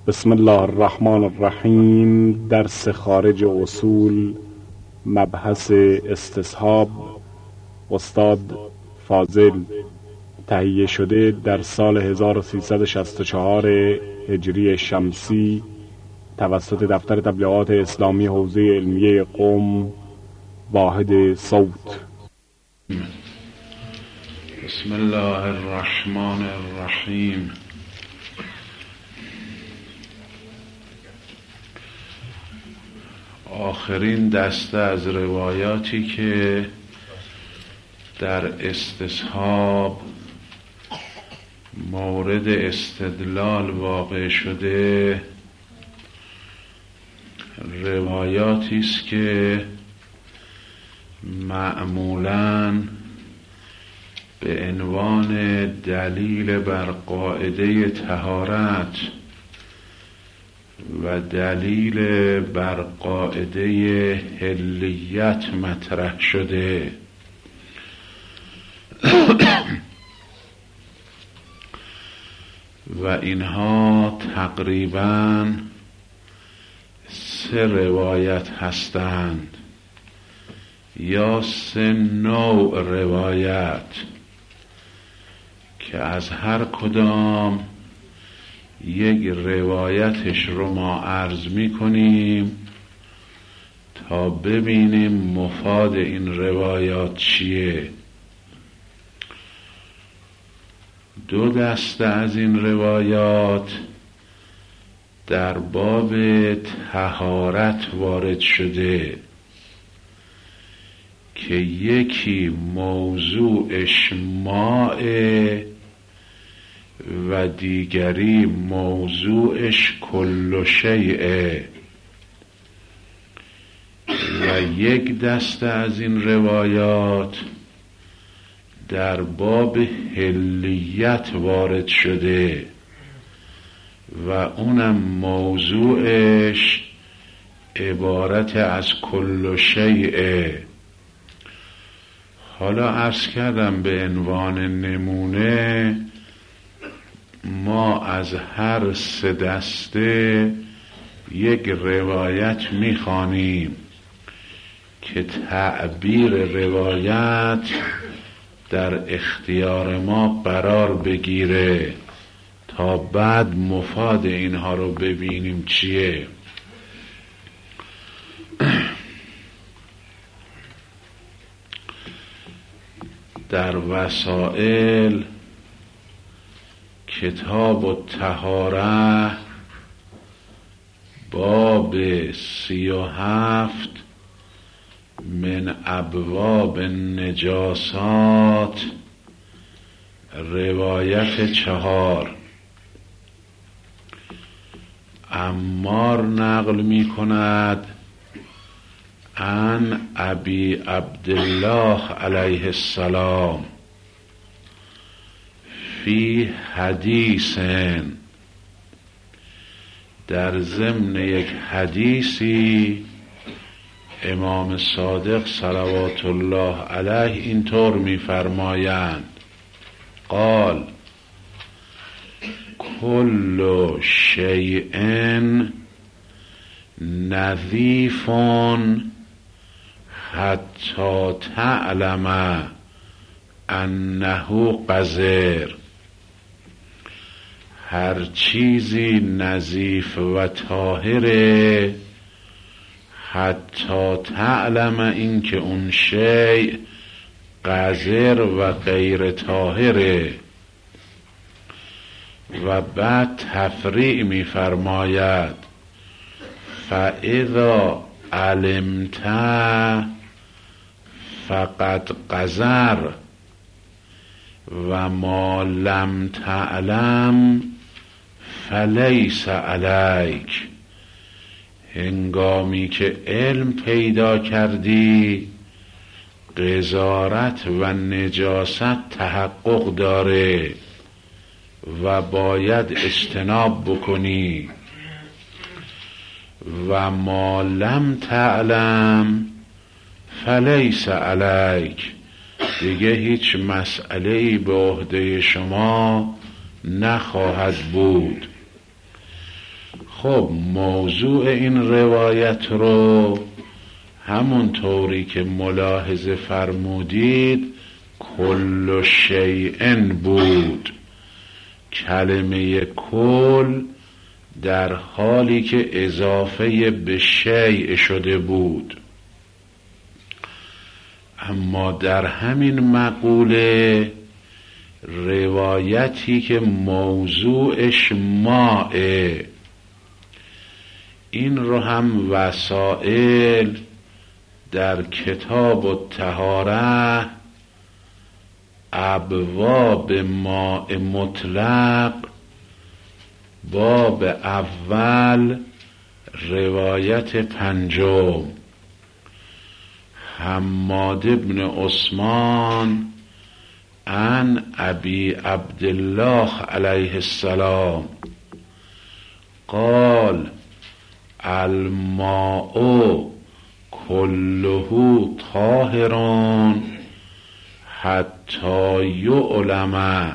بسم الله الرحمن الرحیم. درس خارج اصول، مبحث استصحاب، استاد فاضل. تهیه شده در سال 1364 هجری شمسی توسط دفتر تبلیغات اسلامی حوزه علمیه قم، واحد صوت. بسم الله الرحمن الرحیم. آخرین دسته از روایاتی که در استصحاب مورد استدلال واقع شده روایاتی است که معمولاً به عنوان دلیل بر قاعده طهارت و دلیل بر قاعده حلیت مطرح شده. و اینها تقریباً 3 روایت هستند یا 3 نوع روایت که از هر کدام یک روایتش رو ما عرض می کنیم تا ببینیم مفاد این روایات چیه. 2 دسته از این روایات در باب طهارت وارد شده که یکی موضوعش ماء و دیگری موضوعش کل شیء. و یک دسته از این روایات در باب حلیت وارد شده و اونم موضوعش عبارت از کل شیء. حالا عرض کردم به عنوان نمونه ما از هر 3 دسته یک روایت میخوانیم که تعبیر روایت در اختیار ما قرار بگیره تا بعد مفاد اینها رو ببینیم چیه. در وسائل کتاب الطهاره باب 37 من ابواب النجاسات روایت 4 عمار نقل می کند عن ابی عبدالله علیه السلام فی حدیث، در ضمن یک حدیثی امام صادق صلوات الله علیه اینطور می‌فرمایند قال کل شیء نظیف حتی تعلم انه قذر. هر چیزی نظیف و طاهره حتی تعلم این که اون شیء قذر و غیر طاهره. و بعد تفریع می فرماید فاذا علمت فقد قذر و ما لم تعلم فلیس علیک. هنگامی که علم پیدا کردی قذارت و نجاست تحقق داره و باید اجتناب بکنی. و ما لم تعلم فلیس علیک، دیگه هیچ مسئله‌ای به عهده شما نخواهد بود. خب موضوع این روایت رو همون طوری که ملاحظه فرمودید کل شیء بود. کلمه کل در حالی که اضافه به شیء شده بود، اما در همین مقوله روایتی که موضوعش مائه، این رو هم وسائل در کتاب الطهاره ابواب ماء مطلق باب اول روایت 5 حماد بن عثمان عن ابی عبدالله علیه السلام قال الماء كله طاهر حتی یعلم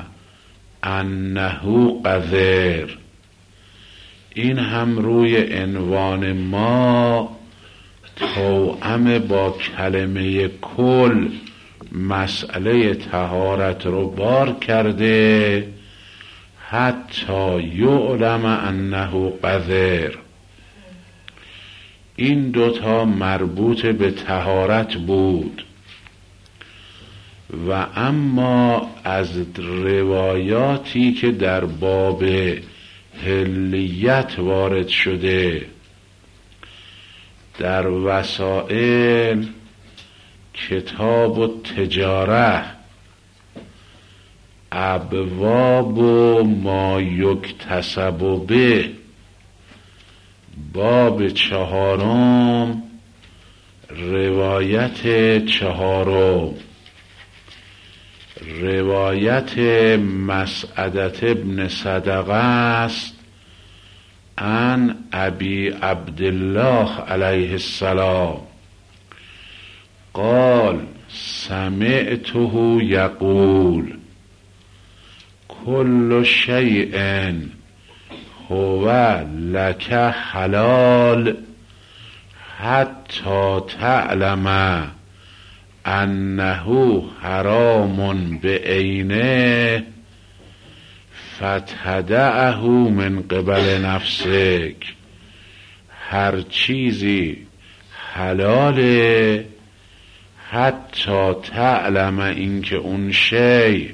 انه قذر. این هم روی عنوان ما توأم با کلمه کل مسئله طهارت رو بار کرده، حتی یعلم انه قذر. این دوتا مربوط به طهارت بود. و اما از روایاتی که در باب حلیت وارد شده در وسائل کتاب التجاره ابواب ما یکتسب به باب 4 روایت 4 روایت مسعدة ابن صدقه است عن ابی عبدالله علیه السلام قال سمعته یقول كل شیء هو لك حلال حتی تعلم انه حرام بعینه فتدعه من قبل نفسک. هر چیزی حلاله حتی تعلم اینکه اون شی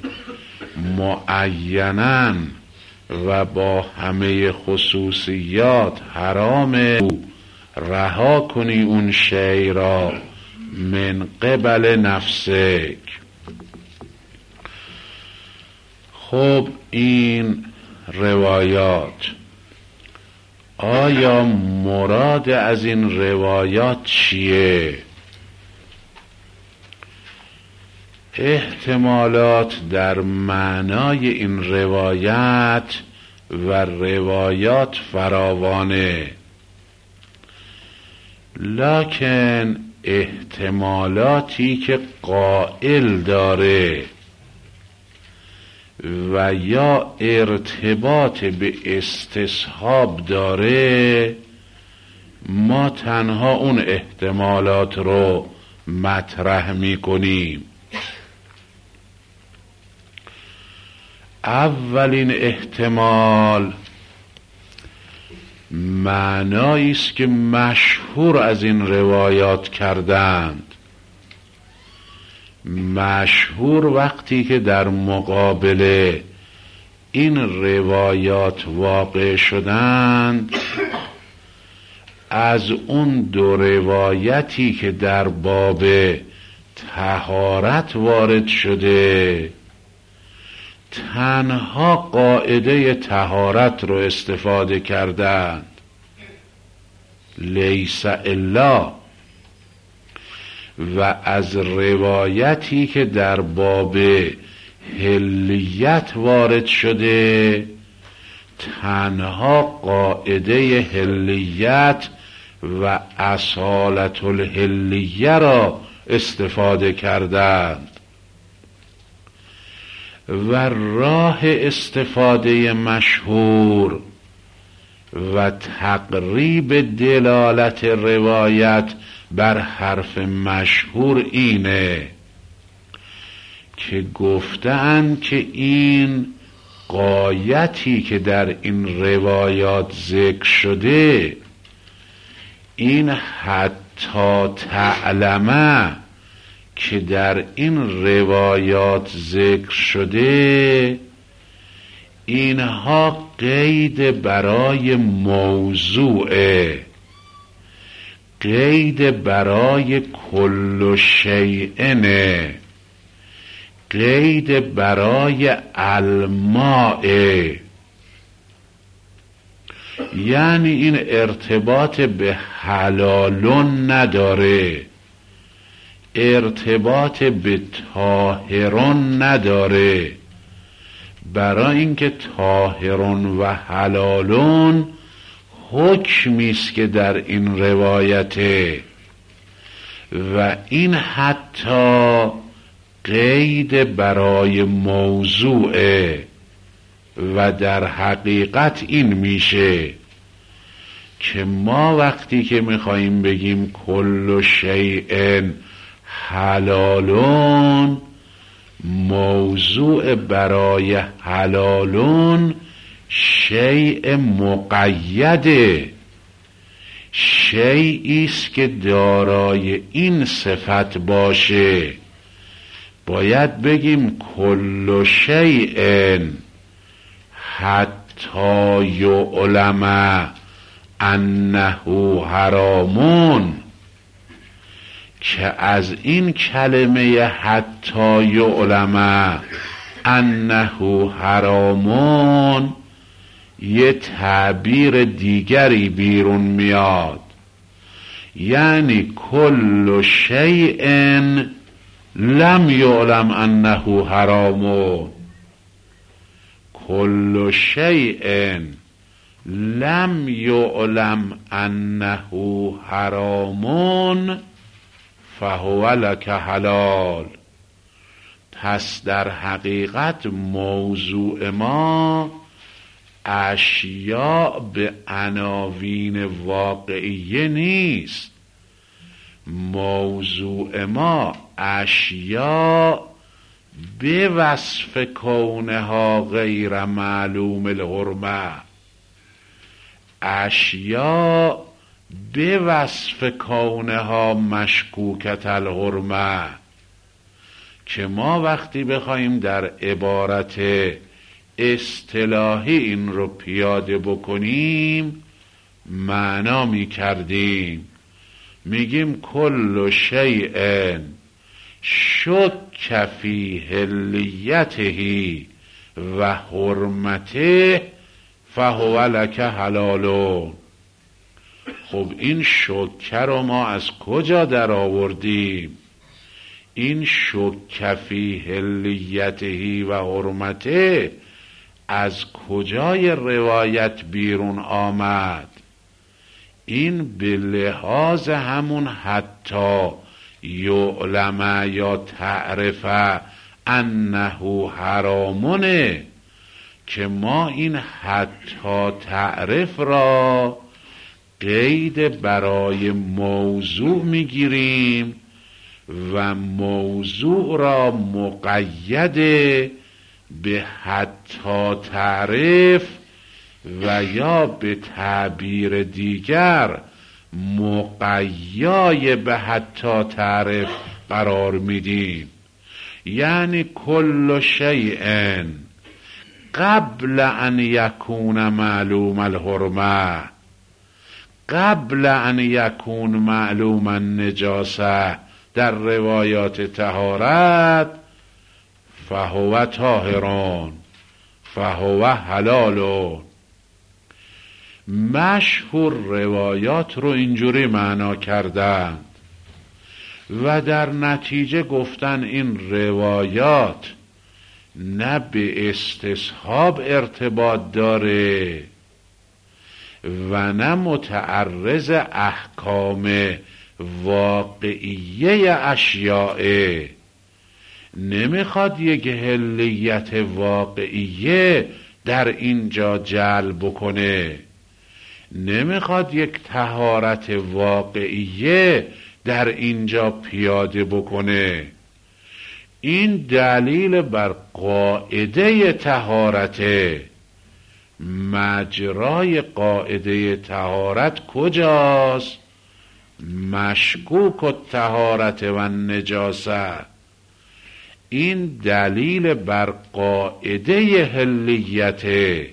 معیناً و با همه خصوصیات حرامه، رها کنی اون شی را من قبل نفسک. خب این روایات، آیا مراد از این روایات چیه؟ احتمالات در معنای این روایت و روایات فراوانه، لکن احتمالاتی که قائل داره و یا ارتباط به استصحاب داره، ما تنها اون احتمالات رو مطرح میکنیم. اولین احتمال معنایی است که مشهور از این روایات کردند. مشهور وقتی که در مقابل این روایات واقع شدند، از اون 2 روایتی که در باب طهارت وارد شده تنها قاعده طهارت رو استفاده کردند، لیس الا. و از روایتی که در باب حلیت وارد شده تنها قاعده حلیت و اصالت الحلیه را استفاده کردند. و راه استفاده مشهور و تقریب دلالت روایت بر حرف مشهور اینه که گفتند که این غایتی که در این روایات ذکر شده، این حتی تعلمه که در این روایات ذکر شده، اینها قید برای موضوعه، قید برای کل شیئنه، قید برای الماء. یعنی این ارتباط به حلالون نداره، ارتباط به طاهرون نداره، برای اینکه طاهرون و حلالون حکمیست که در این روایته و این حتی قید برای موضوعه و در حقیقت این میشه که ما وقتی که میخواییم بگیم کل شیء حلالون، موضوع برای حلالون شیء مقیده، شیئی است که دارای این صفت باشه. باید بگیم کل شیء حتی یعلم انه حرامون، که از این کلمه حتی یعلم انه حرامون یه تعبیر دیگری بیرون میاد، یعنی کل شیء لم یعلم انه حرامون، کل شیء لم یعلم انه حرامون فهو لک حلال. پس در حقیقت موضوع ما اشیاء به عناوین واقعیه نیست، موضوع ما اشیاء به وصف کونها غیر معلوم الحرمه، اشیاء به وصف کونها مشکوکت الحرمه، که ما وقتی بخوایم در عبارت اصطلاحی این رو پیاده بکنیم معنا می کردیم، میگیم کل شیء شک فی حلیته و حرمته فهو لک حلالون. خب این شک رو ما از کجا در آوردیم؟ این شک فی حلیته و حرمته از کجای روایت بیرون آمد؟ این به لحاظ همون حتی یعلم یا تعرف انه حرامونه که ما این حتی تعرف را قید برای موضوع میگیریم و موضوع را مقید به حتی تعرف و یا به تعبیر دیگر مقیای به حتی تعرف قرار میدیم. یعنی کل شیء قبل ان یکون معلوم الحرمه، قبل ان یکون معلوم النجاسه در روایات طهارت، فهو طاهرون فهو حلالون. مشهور روایات رو اینجوری معنا کردند و در نتیجه گفتن این روایات نه به استصحاب ارتباط داره و نه متعرض احکام واقعیه اشیاء، نمیخواد یک حلیت واقعیه در اینجا جلب کنه، نمیخواد یک طهارت واقعیه در اینجا پیاده بکنه. این دلیل بر قاعده طهارته. مجرای قاعده طهارت کجاست؟ مشکوک الطهارت و النجاست. این دلیل بر قاعده حلیته.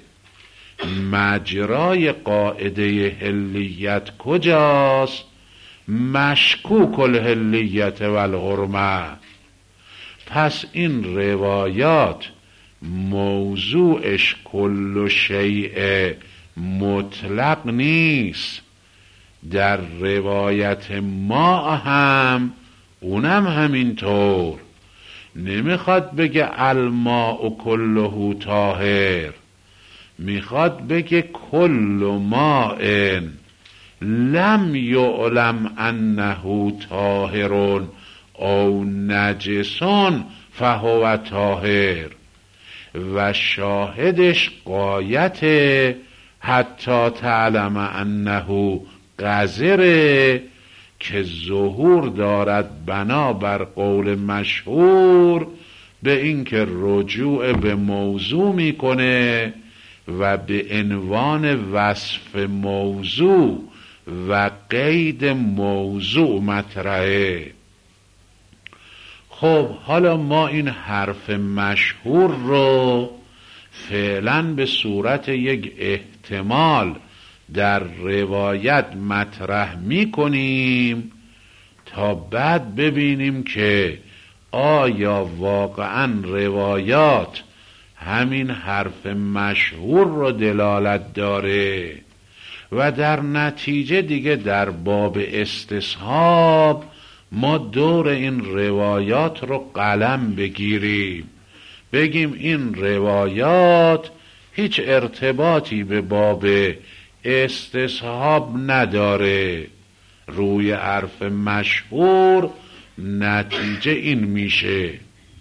مجرای قاعده حلیت کجاست؟ مشکوک الحلیت و الحرمه. پس این روایات موضوعش کل شیء مطلق نیست. در روایت ما هم اونم همینطور. نمیخواد بگه الماء کله طاهر، میخواد بگه کل ماء لم یعلم انه طاهر او نجس فهو طاهر. و شاهدش غایت حتی تعلم انه قذره که ظهور دارد بنابر قول مشهور به اینکه رجوع به موضوع میکنه و به عنوان وصف موضوع و قید موضوع مطرحه. خب حالا ما این حرف مشهور رو فعلا به صورت یک احتمال در روایت مطرح می کنیم تا بعد ببینیم که آیا واقعا روایات همین حرف مشهور رو دلالت داره و در نتیجه دیگه در باب استصحاب ما دور این روایات رو قلم بگیریم، بگیم این روایات هیچ ارتباطی به باب استصحاب نداره. روی حرف مشهور نتیجه این میشه.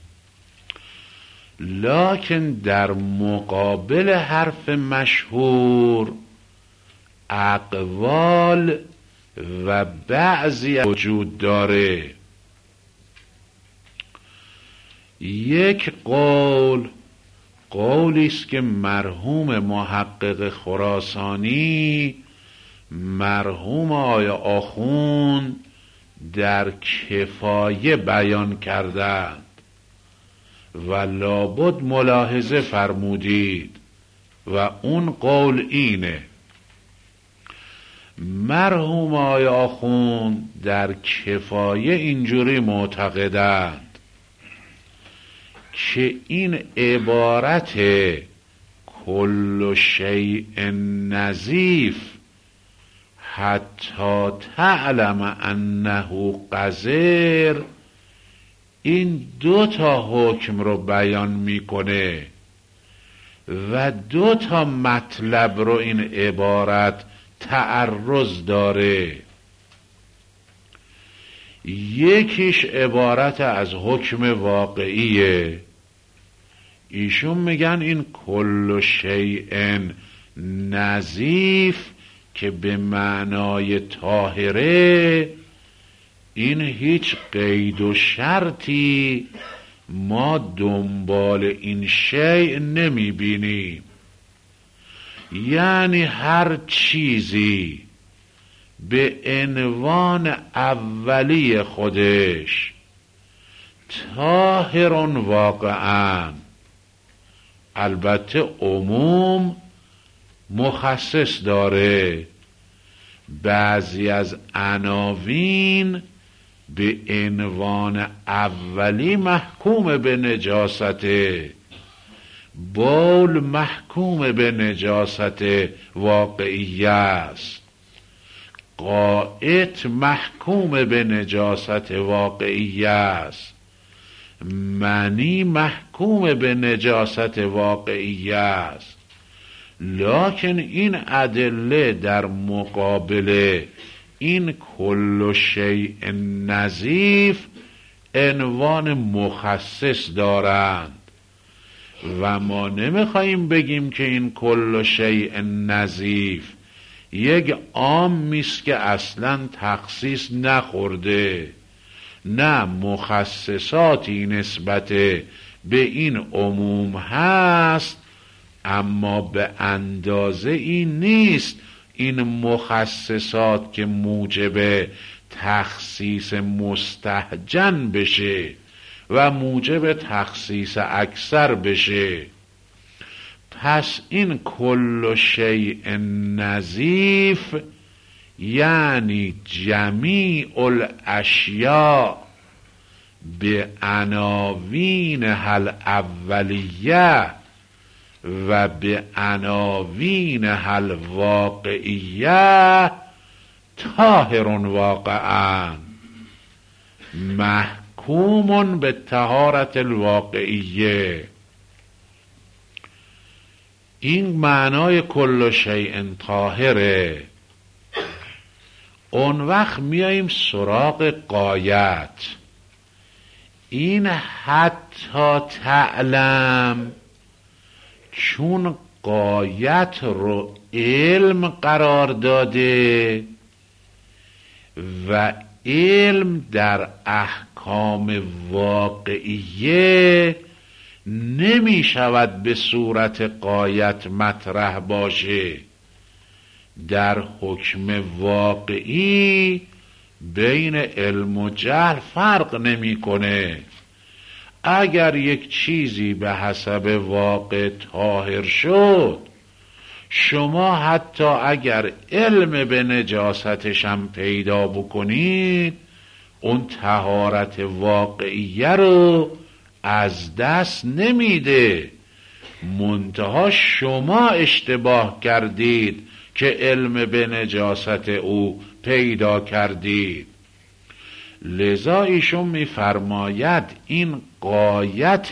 لکن در مقابل حرف مشهور اقوال و بعضی وجود داره. یک قولی است که مرحوم محقق خراسانی، مرحوم آقای آخوند در کفایه بیان کردند و لابد ملاحظه فرمودید و اون قول اینه. مرحوم آقای آخوند در کفایه اینجوری معتقدند که این عبارت کل شیء نظیف حتی تعلم انه قذر این 2 حکم رو بیان میکنه و 2 مطلب رو این عبارت تعرض داره. یکیش عبارت از حکم واقعیه. ایشون میگن این کل شیء نظیف که به معنای طاهره، این هیچ قید و شرطی ما دنبال این شیء نمیبینیم. یعنی هر چیزی به عنوان اولی خودش طاهر واقعا، البته عموم مخصص داره، بعضی از عناوین به عنوان اولی محکوم به نجاسته، بول محکوم به نجاست واقعی است، قائط محکوم به نجاست واقعی است، منی محکوم به نجاست واقعی است. لکن این ادله در مقابل این کل شیء نظیف عنوان مخصص دارند و ما نمیخواییم بگیم که این کل شیء نظیف یک عامیست که اصلا تخصیص نخورده، نه مخصصاتی نسبت به این عموم هست، اما به اندازه این نیست این مخصصات که موجب تخصیص مستهجن بشه و موجب تخصیص اکثر بشه. پس این کل شیء نظیف یعنی جمیع الاشیاء به عناوینها الاولیه و به عناوینها الواقعیه طاهر واقعا محکوم به طهارت الواقعیه. این معنای کل شیء طاهره. اون وقت میاییم سراغ غایت. این حتی تعلم چون غایت رو علم قرار داده و علم در احکام واقعیه نمی شود به صورت غایت مطرح باشه. در حکم واقعی بین علم و جهل فرق نمی کنه. اگر یک چیزی به حسب واقع طاهر شد، شما حتی اگر علم به نجاستش هم پیدا بکنید، اون طهارت واقعیه رو از دست نمیده. منتها شما اشتباه کردید که علم به نجاست او پیدا کردید. لذا ایشون میفرماید این غایت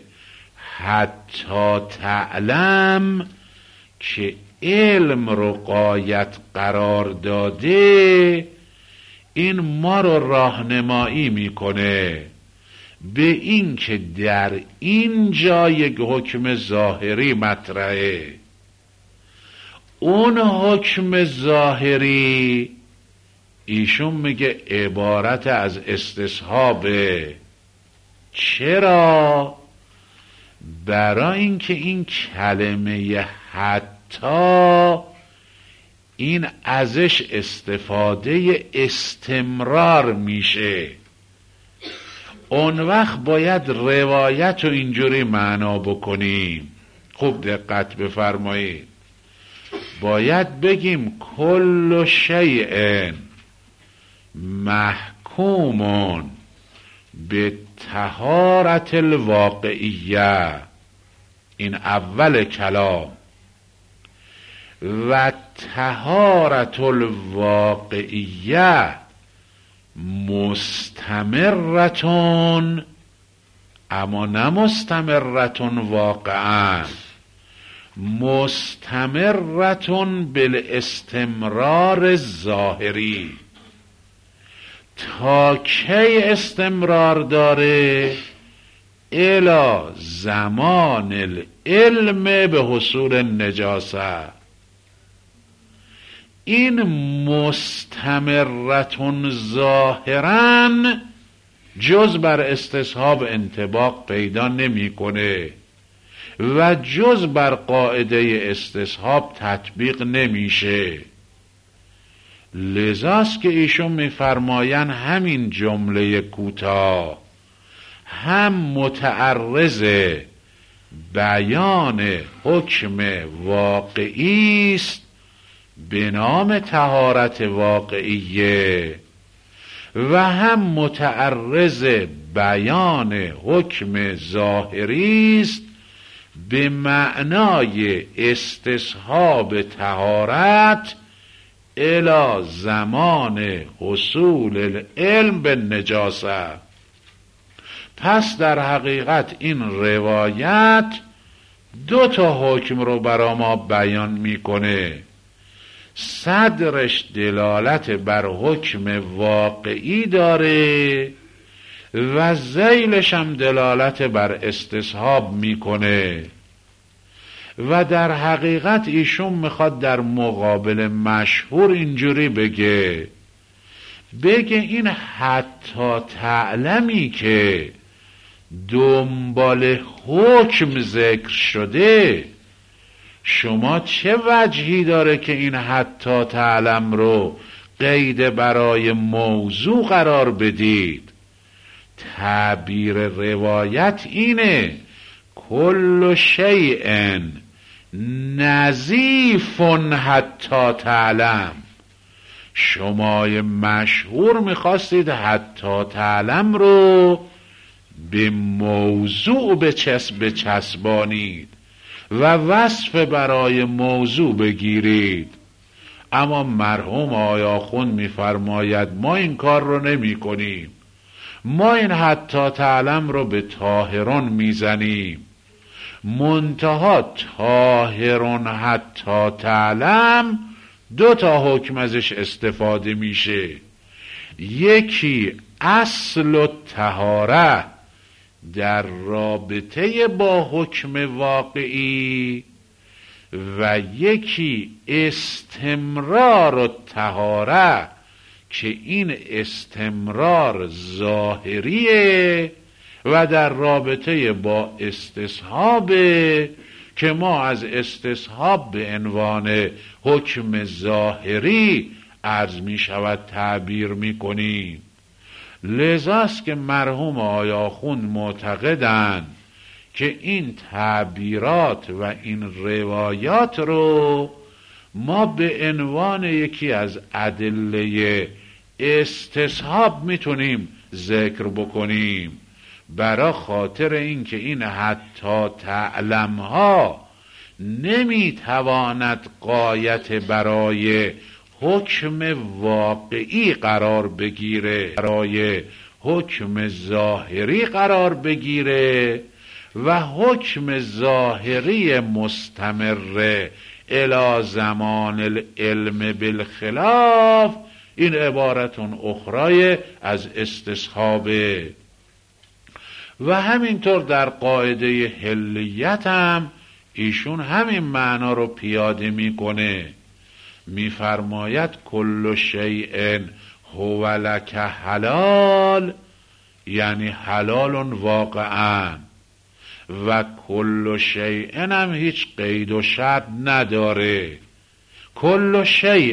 حتی تعلم که علم رو غایت قرار داده، این ما رو راهنمایی میکنه به این که در این جا یک حکم ظاهری مطرحه. اون حکم ظاهری ایشون میگه عبارت از استصحابه. چرا؟ برای اینکه این کلمه حتی این ازش استفاده استمرار میشه. اون وقت باید روایت رو اینجوری معنا بکنیم. خوب دقت بفرمایید. باید بگیم کل شیء محکومون به طهارت الواقعیه، این اول کلام، و طهارت الواقعیه مستمرتون، اما نه مستمرتون واقعا، مستمرتون بالاستمرار ظاهری. تا کی استمرار داره؟ الی زمان العلم به حصول النجاسه. این مستمرتون ظاهرا جز بر استصحاب انطباق پیدا نمیکنه و جز بر قاعده استصحاب تطبیق نمیشه. لذاست که ایشون میفرماین همین جمله کوتاه هم متعرض بیان حکم واقعی است به نام طهارت واقعیه و هم متعرض بیان حکم ظاهری است به معنای استصحاب طهارت الی زمان حصول العلم به نجاسه. پس در حقیقت این روایت دو تا حکم رو برا ما بیان میکنه. صدرش دلالت بر حکم واقعی داره و ذیلش هم دلالت بر استصحاب میکنه و در حقیقت ایشون میخواد در مقابل مشهور اینجوری بگه این حتی تعلمی که دنبال حکم ذکر شده، شما چه وجهی داره که این حتی تعلم رو قید برای موضوع قرار بدید؟ تعبیر روایت اینه کل شیء نظیف حتی تعلم. شمای مشهور میخواستید حتی تعلم رو به موضوع بچسبانید و وصف برای موضوع بگیرید، اما مرحوم آقای آخوند میفرماید ما این کار رو نمی کنیم. ما این حتی تعلم رو به طاهرون میزنیم، منتها طاهرون حتی تعلم دو تا حکم ازش استفاده میشه. یکی اصل و طهاره در رابطه با حکم واقعی و یکی استمرار و طهاره که این استمرار ظاهریه و در رابطه با استصحابه که ما از استصحاب به عنوان حکم ظاهری عرض می شود تعبیر می کنیم. لذاست که مرحوم آقای آخوند معتقدند که این تعبیرات و این روایات رو ما به عنوان یکی از ادله استصحاب میتونیم ذکر بکنیم، برای خاطر اینکه این حتی تعلم ها نمیتواند غایت برای حکم واقعی قرار بگیره، برای حکم ظاهری قرار بگیره و حکم ظاهری مستمر الی زمان العلم بالخلاف این عبارتون اخرای از استصحابه. و همینطور در قاعده حلیت هم ایشون همین معنا رو پیاده میکنه، میفرماید کل شیء هو لک حلال، یعنی حلال واقعا، و کل شیء هم هیچ قید و شرط نداره. کل شیء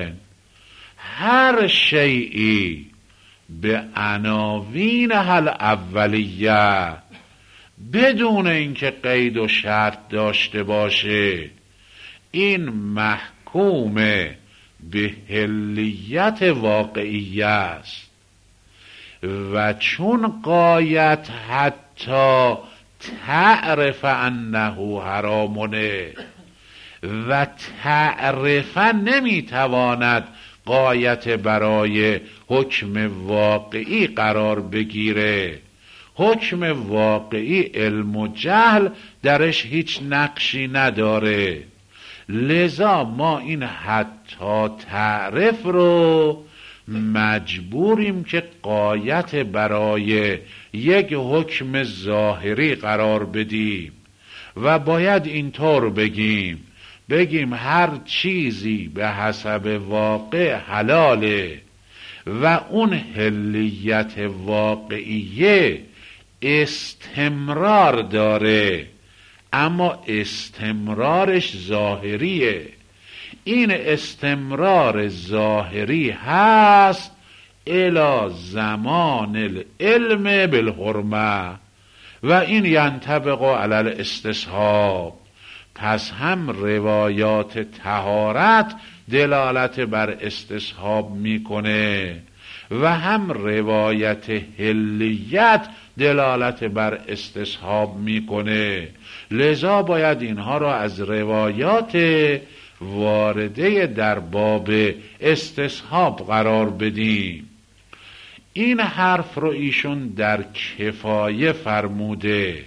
هر شیئی به عناوین هل اولیه بدون اینکه قید و شرط داشته باشه این محکوم به حلیت واقعیه است. و چون غایت حتی تعرف انه حرامونه و تعرفه نمیتواند غایت برای حکم واقعی قرار بگیره. حکم واقعی علم و جهل درش هیچ نقشی نداره، لذا ما این حتی تعرف رو مجبوریم که غایت برای یک حکم ظاهری قرار بدیم و باید اینطور بگیم هر چیزی به حسب واقع حلاله و اون حلیت واقعیه استمرار داره، اما استمرارش ظاهریه. این استمرار ظاهری هست الی زمان العلم بالحرمه و این ینطبق علی الاستصحاب. پس هم روایات طهارت دلالت بر استصحاب میکنه و هم روایت حلیت دلالت بر استصحاب میکنه، لذا باید اینها را از روایات وارده در باب استصحاب قرار بدیم. این حرف رو ایشون در کفایه فرموده.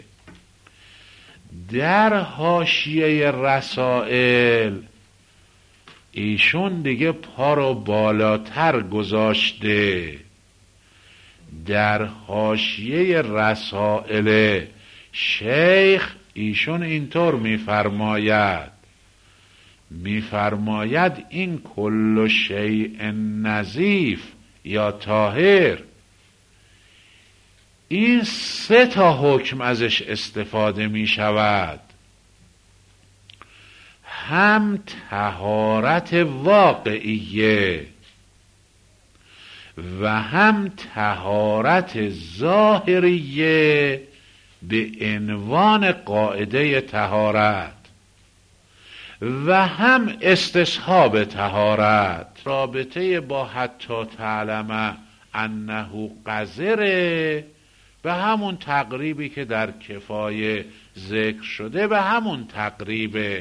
در حاشیه رسائل ایشون دیگه پا رو بالاتر گذاشته. در حاشیه رسائل شیخ ایشون اینطور میفرماید این کل شیء نظیف یا طاهر، این 3 حکم ازش استفاده می شود. هم طهارت واقعیه و هم طهارت ظاهریه به عنوان قاعده طهارت و هم استصحاب طهارت. رابطه با حتی تعلم انه قذره به همون تقریبی که در کفایه ذکر شده، به همون تقریبه.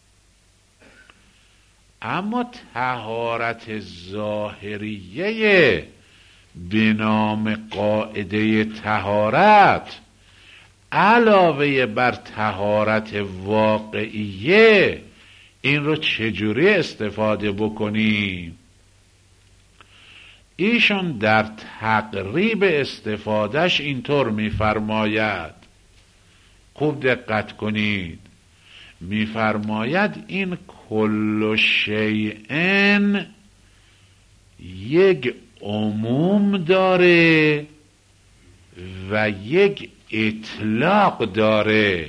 اما طهارت ظاهریه به نام قاعده طهارت علاوه بر طهارت واقعیه، این رو چجوری استفاده بکنیم؟ ایشون در تقریب استفادهش اینطور میفرماید، خوب دقت کنید، میفرماید این کل شیء یک عموم داره و یک اطلاق داره.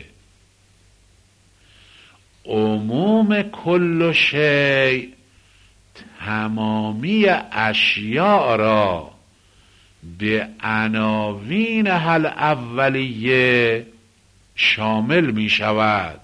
عموم کل شیء تمامی اشیاء را به عناوین هل اولیه شامل می شود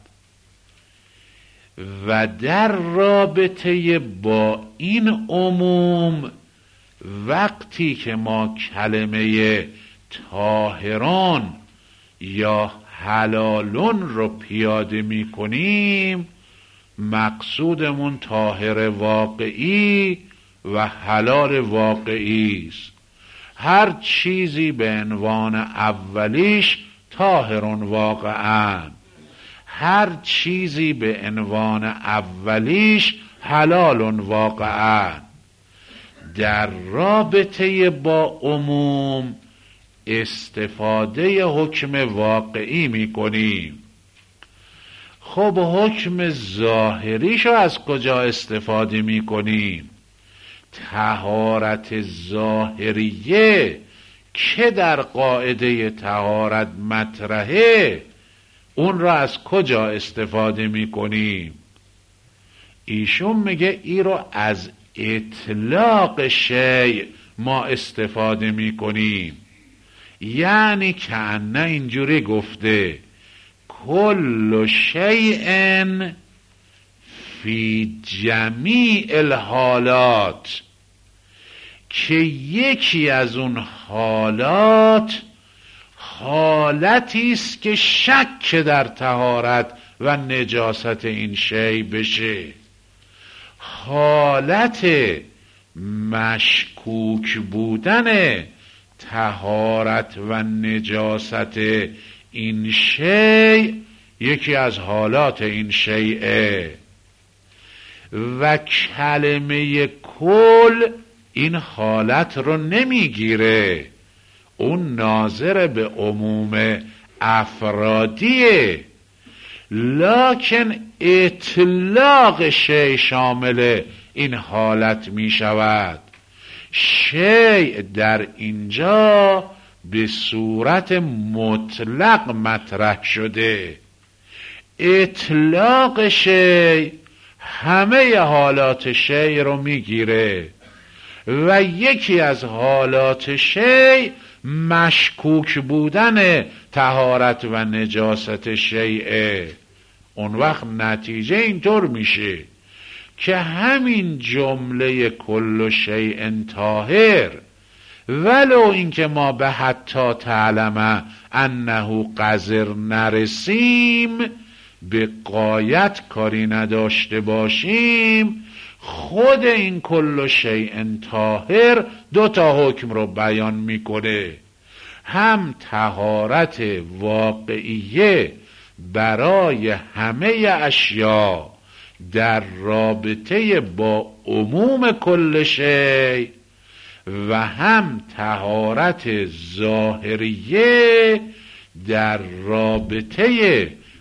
و در رابطه با این عموم وقتی که ما کلمه طاهران یا حلالون رو پیاده می کنیم، مقصودمون طاهر واقعی و حلال واقعی است. هر چیزی به عنوان اولیش طاهرون واقعا، هر چیزی به عنوان اولیش حلالون واقعا. در رابطه با عموم استفاده حکم واقعی می کنیم. خب حکم ظاهریشو از کجا استفاده می کنیم؟ طهارت ظاهریه که در قاعده طهارت مطرحه، اون را از کجا استفاده می کنیم؟ ایشون میگه ای رو از اطلاق شیء ما استفاده می کنیم. یعنی کأنه اینجوری گفته کل شیء فی جمیع الحالات، که یکی از اون حالات حالتی است که شک در طهارت و نجاست این شیء بشه. حالت مشکوک بودن طهارت و نجاست این شیء یکی از حالات این شیء و کلمه کل این حالت رو نمیگیره، اون ناظر به عموم افرادیه، لکن اطلاق شیء شامل این حالت می شود. شیء در اینجا به صورت مطلق مطرح شده. اطلاق شیء همه حالات شیء رو میگیره و یکی از حالات شیء مشکوک بودن طهارت و نجاست شیء. اون وقت نتیجه اینطور میشه که همین جمله کل شیء طاهر، ولو اینکه ما به حتی تعلم انه قذر نرسیم، به غایت کاری نداشته باشیم، خود این کل شیء طاهر 2 حکم رو بیان میکنه. هم طهارت واقعیه برای همه اشیاء در رابطه با عموم کل شیء و هم طهارت ظاهریه در رابطه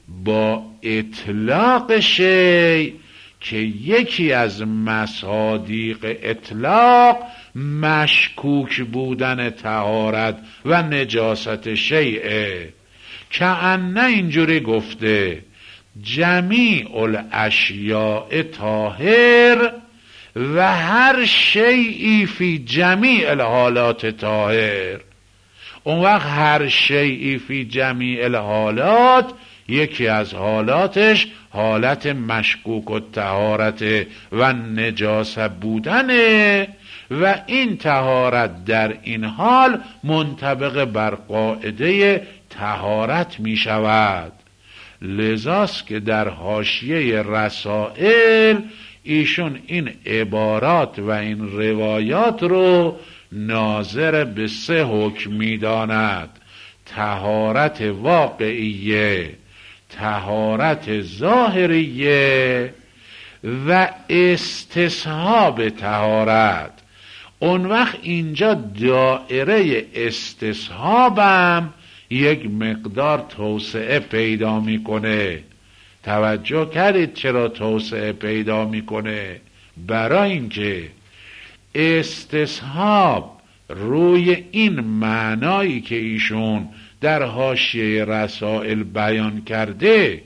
با اطلاق شیء که یکی از مصادیق اطلاق مشکوک بودن طهارت و نجاست شیء. کأنه اینجوری گفته جمیع الاشیاء طاهر و هر شیئی فی جمیع الحالات طاهر. اون وقت هر شیئی فی جمیع الحالات یکی از حالاتش حالت مشکوک و طهارت و نجاست بودنه و این طهارت در این حال منطبق بر قاعده طهارت می شود. لذاست که در حاشیه رسائل ایشون این عبارات و این روایات رو ناظر به 3 حکم می داند: طهارت واقعیه، طهارت ظاهریه و استصحاب طهارت. اون وقت اینجا دایره استصحابم یک مقدار توسعه پیدا میکنه. توجه کردید چرا توسعه پیدا میکنه؟ برای اینکه استصحاب روی این معنایی که ایشون در حاشیه رسائل بیان کرده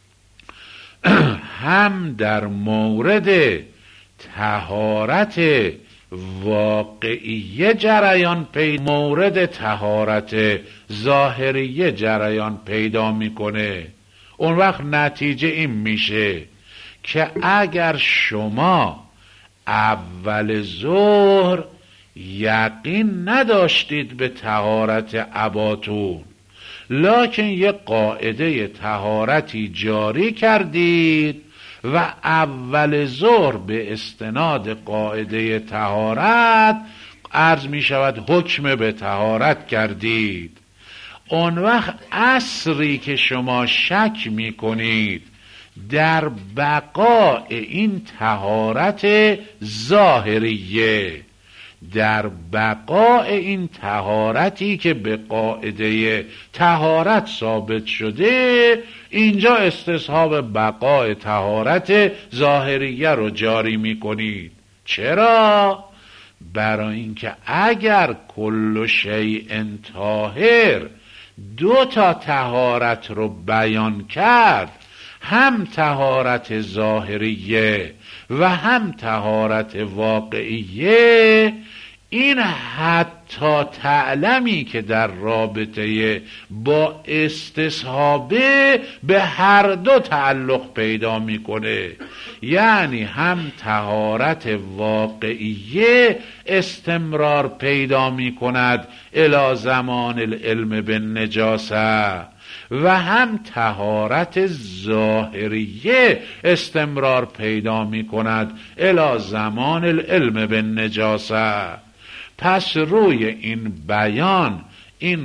هم در مورد طهارت واقعیه جریان پیدا، مورد طهارت ظاهریه جریان پیدا میکنه. اون وقت نتیجه این میشه که اگر شما اول ظهر یقین نداشتید به طهارت اباتون، لکن یه قاعده طهارتی جاری کردید و اول ظهر به استناد قاعده طهارت عرض می شود حکم به طهارت کردید، اون وقت عصری که شما شک می کنید در بقاء این طهارت ظاهریه، در بقاء این طهارتی که به قاعده طهارت ثابت شده، اینجا استصحاب بقاء طهارت ظاهریه رو جاری می کنید. چرا؟ برای اینکه اگر کل شیء طاهر 2 طهارت رو بیان کرد، هم طهارت ظاهریه و هم طهارت واقعیه، این حتی تعلمی که در رابطه با استصحابه به هر 2 تعلق پیدا میکنه. یعنی هم طهارت واقعیه استمرار پیدا میکند الی زمان العلم بالنجاسه و هم طهارت ظاهریه استمرار پیدا می کند الی زمان العلم بالنجاسه. پس روی این بیان این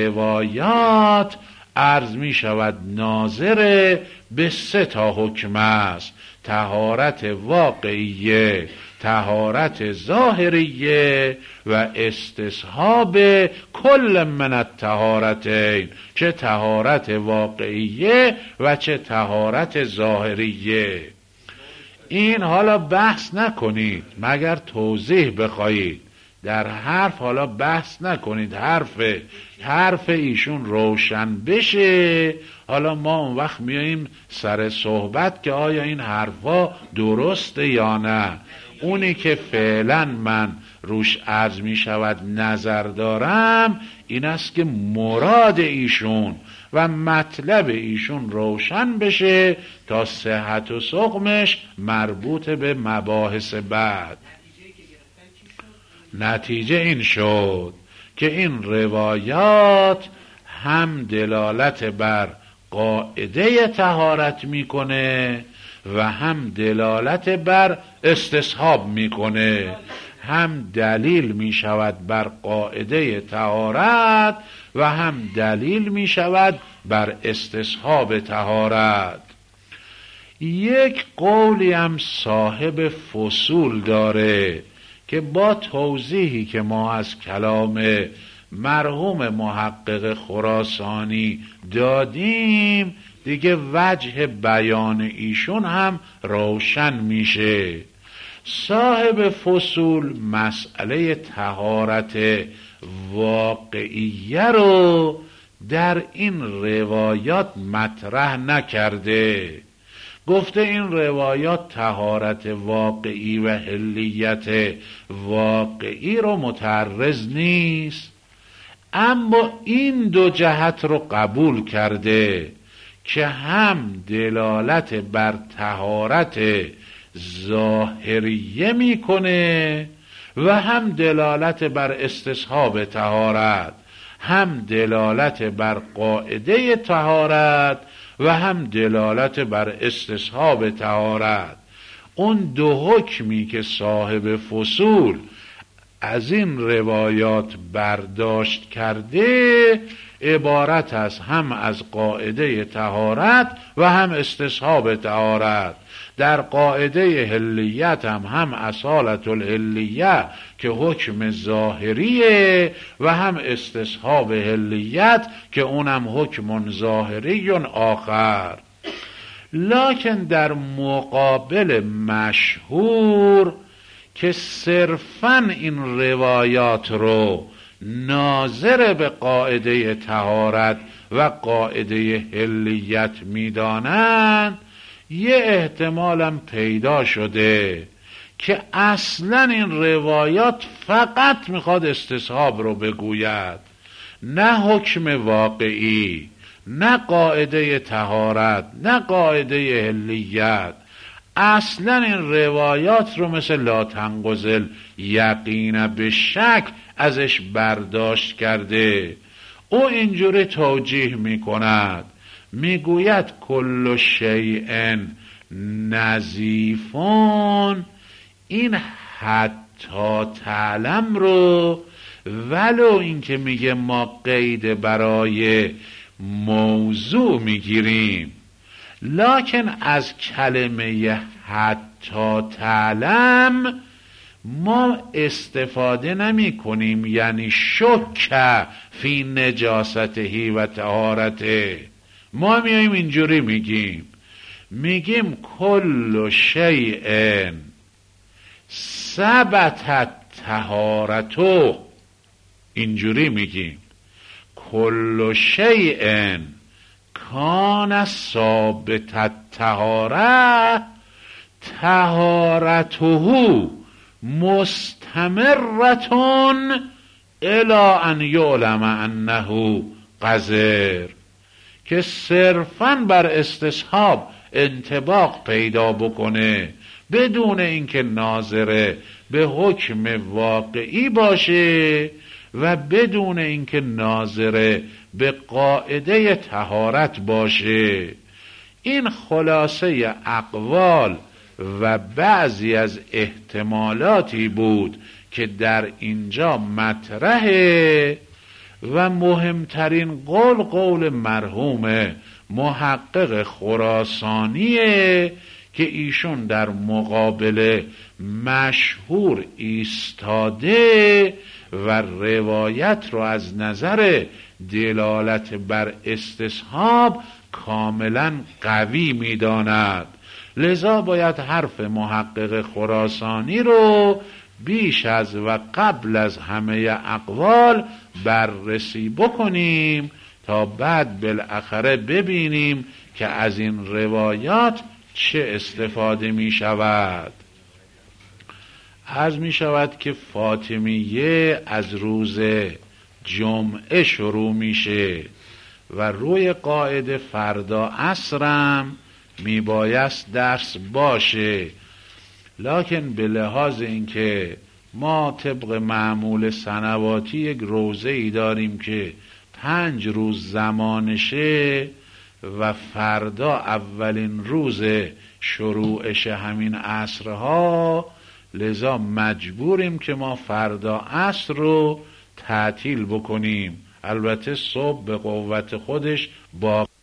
روایات عرض می شود ناظر به 3 حکم است: طهارت واقعیه، طهارت ظاهریه و استصحاب کل من الطهارتین، چه طهارت واقعیه و چه طهارت ظاهریه. این حالا بحث نکنید مگر توضیح بخواهید، در حرف حالا بحث نکنید، حرف ایشون روشن بشه، حالا ما اون وقت میاییم سر صحبت که آیا این حرفا درسته یا نه. اونی که فعلا من روش عرض می شود نظر دارم این است که مراد ایشون و مطلب ایشون روشن بشه تا صحت و سقمش مربوط به مباحث بعد. نتیجه این شد که این روایات هم دلالت بر قاعده طهارت میکنه و هم دلالت بر استصحاب میکنه، هم دلیل میشود بر قاعده طهارت و هم دلیل میشود بر استصحاب طهارت. یک قولی هم صاحب فصول داره که با توضیحی که ما از کلام مرحوم محقق خراسانی دادیم دیگه وجه بیان ایشون هم روشن میشه. صاحب فصول مسئله طهارت واقعیه رو در این روایات مطرح نکرده. گفته این روایات طهارت واقعی و حلیت واقعی رو متعرض نیست، اما این دو جهت رو قبول کرده که هم دلالت بر طهارت ظاهریه میکنه و هم دلالت بر استصحاب طهارت، هم دلالت بر قاعده طهارت و هم دلالت بر استصحاب طهارت. اون دو حکمی که صاحب فصول از این روایات برداشت کرده عبارت است هم از قاعده طهارت و هم استصحاب طهارت. در قاعده حلیت هم اصالت الحلیه که حکم ظاهریه و هم استصحاب حلیت که اونم حکم ظاهری آخر. لکن در مقابل مشهور که صرفاً این روایات رو ناظر به قاعده طهارت و قاعده حلیت میدانند، یه احتمالم پیدا شده که اصلا این روایات فقط میخواد استصحاب رو بگوید، نه حکم واقعی، نه قاعده طهارت، نه قاعده حلیت. اصلا این روایات رو مثل لا تنقضل یقین به شک ازش برداشت کرده. او اینجوری توجیه میکند، میگوید کل شیء نظیفون، این حتی تعلم رو ولو اینکه میگه ما قید برای موضوع میگیریم، لکن از کلمه حتی تعلم ما استفاده نمی کنیم، یعنی شک فی نجاسته و طهارته. ما میاییم اینجوری میگیم کل شیء ثبتت طهارته، اینجوری میگیم کل شیء کان ثابت طهاره طهارته مستمرتون الی ان یعلم انه قذر، که صرفاً بر استصحاب انطباق پیدا بکنه بدون اینکه ناظر به حکم واقعی باشه و بدون اینکه ناظر به قاعده طهارت باشه. این خلاصه اقوال و بعضی از احتمالاتی بود که در اینجا مطرحه و مهمترین قول مرحوم محقق خراسانیه که ایشون در مقابل مشهور ایستاده و روایت رو از نظر دلالت بر استصحاب کاملا قوی می‌داند. لذا باید حرف محقق خراسانی رو بیش از و قبل از همه اقوال بررسی بکنیم تا بعد بالاخره ببینیم که از این روایات چه استفاده می شود. عرض می شود که فاطمیه از روز جمعه شروع میشه و روی قاعده فردا عصرم می بایست درس باشه، لکن به لحاظ اینکه ما طبق معمول سنواتی یک روزه‌ای داریم که 5 روز زمانشه و فردا اولین روز شروعش همین عصرها، لذا مجبوریم که ما فردا عصر رو تعطیل بکنیم. البته صبح به قوت خودش باقی